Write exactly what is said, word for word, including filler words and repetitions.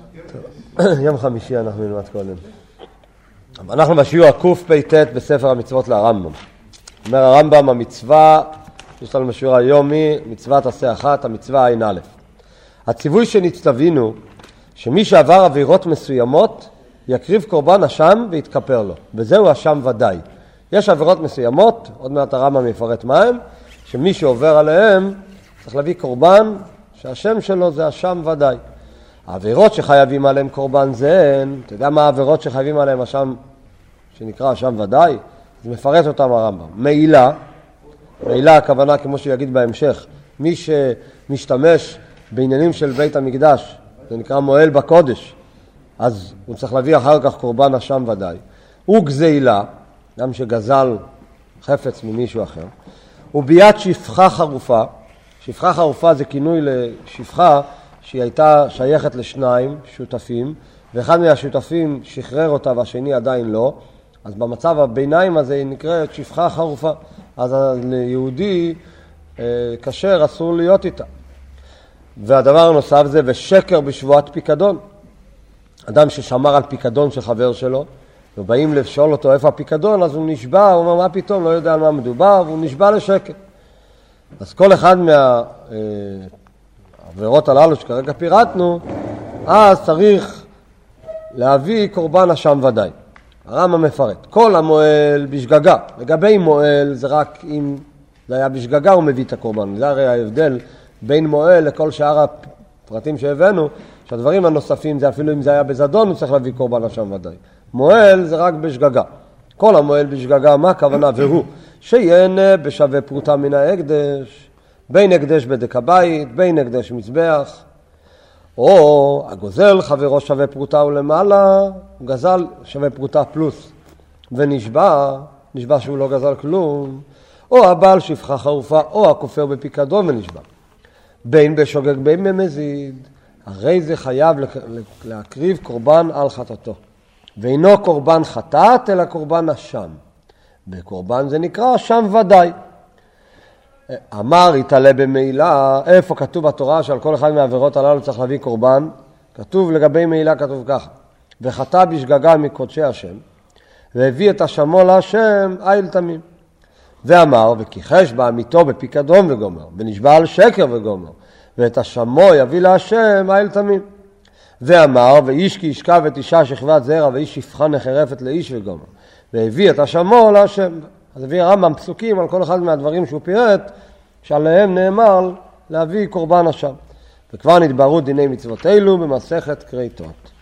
יום חמישי אנחנו נלמד קודם. אנחנו בשיעור קפ"ט בספר המצוות לרמב"ם. אומר הרמב"ם, המצווה, יש לנו בשיעור היומי, מצוות עשה אחת, המצווה עין א'. הציווי שנצטווינו, שמי שעבר עבירות מסוימות, יקריב קורבן אשם ויתכפר לו. וזהו אשם ודאי. יש עבירות מסוימות, עוד מעט הרמב"ם יפרט מהם, שמי שעובר עליהם צריך להביא קורבן, שהשם שלו זה אשם ודאי. העבירות שחייבים עליהם קורבן זה, אתה יודע מה העבירות שחייבים עליהם אשם, שנקרא אשם ודאי? זה מפרט אותם הרמב"ם. מעילה, מעילה הכוונה כמו שיגיד בהמשך, מי שמשתמש בעניינים של בית המקדש, זה נקרא מועל בקודש, אז הוא צריך להביא אחר כך קורבן אשם ודאי. וגזילה, גם שגזל חפץ ממישהו אחר. וביאת שפחה חרופה, שפחה חרופה זה כינוי לשפחה שהיא הייתה שייכת לשניים שותפים, ואחד מהשותפים שחרר אותה והשני עדיין לא, אז במצב הביניים הזה היא נקראת שפחה חרופה. אז ליהודי כשר אסור להיות איתה. והדבר הנוסף זה ושקר בשבועת פיקדון. אדם ששמר על פיקדון של חבר שלו, ובאים לשאול אותו איפה הפיקדון, אז הוא נשבע, הוא אומר מה פתאום, לא יודע על מה מדובר, והוא נשבע לשקר. אז כל אחד מהעבירות הללו שכרגע פירטנו, אז צריך להביא קורבן אשם ודאי. הרמב"ם מפרט. כל המועל בשגגה. לגבי מועל זה רק אם זה היה בשגגה הוא מביא את הקורבן. זה הרי ההבדל בין מועל לכל שאר הפרטים שהבאנו, שהדברים הנוספים זה אפילו אם זה היה בזדון הוא צריך להביא קורבן אשם ודאי. מועל זה רק בשגגה. כל המועל בשגגה, מה הכוונה? והוא שיהנה בשווה פרוטה מן ההקדש, בין הקדש בדק הבית, בין הקדש מזבח, או הגוזל חברו שווה פרוטה ולמעלה, הוא גזל שווה פרוטה פלוס, ונשבע, נשבע שהוא לא גזל כלום, או הבעל שפחה חרופה, או הכופר בפיקדון ונשבע. בין בשוגג בין במזיד, הרי זה חייב להקריב קורבן על חטאתו. ואינו קורבן חטאת, אלא קורבן אשם. בקורבן זה נקרא אשם ודאי. אמר יתעלה במעילה, איפה כתוב בתורה שעל כל אחד מהעבירות הללו צריך להביא קורבן? כתוב לגבי מעילה, כתוב ככה. וחטא בשגגה מקודשי השם, והביא את אשמו להשם, איל תמים. ואמר, וכיחש בעמיתו בפיקדון וגומר, ונשבע על שקר וגומר, ואת אשמו יביא להשם, איל תמים. ואמר, ואיש כי ישכב את אישה שכבת זרע, ואיש שפחה נחרפת לאיש וגומר, והביא את אשמו להשם. אז הביא הרמב"ם פסוקים על כל אחד מהדברים שהוא פירט, שעליהם נאמר להביא קורבן אשם. וכבר נתבררו דיני מצוות אלו במסכת כריתות.